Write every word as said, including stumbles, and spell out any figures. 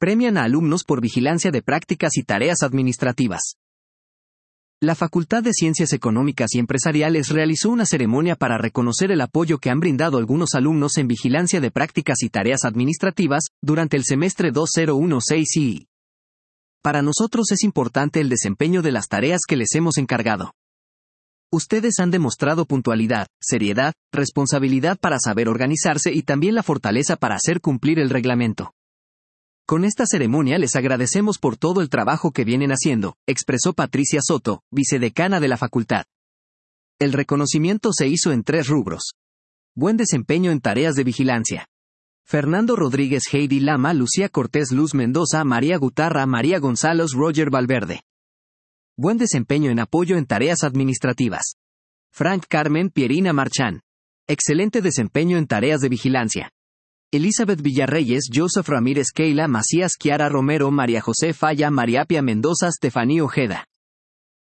Premian a alumnos por vigilancia de prácticas y tareas administrativas. La Facultad de Ciencias Económicas y Empresariales realizó una ceremonia para reconocer el apoyo que han brindado algunos alumnos en vigilancia de prácticas y tareas administrativas durante el semestre dos mil dieciséis y para nosotros es importante el desempeño de las tareas que les hemos encargado. Ustedes han demostrado puntualidad, seriedad, responsabilidad para saber organizarse y también la fortaleza para hacer cumplir el reglamento. Con esta ceremonia les agradecemos por todo el trabajo que vienen haciendo, expresó Patricia Soto, vicedecana de la facultad. El reconocimiento se hizo en tres rubros. Buen desempeño en tareas de vigilancia. Fernando Rodríguez, Heidi Lama, Lucía Cortés, Luz Mendoza, María Gutarra, María González, Roger Valverde. Buen desempeño en apoyo en tareas administrativas. Frank Carmen, Pierina Marchán. Excelente desempeño en tareas de vigilancia. Elizabeth Villarreyes, Joseph Ramírez, Keila Macías, Kiara Romero, María José Falla, María Pia Mendoza, Estefanía Ojeda.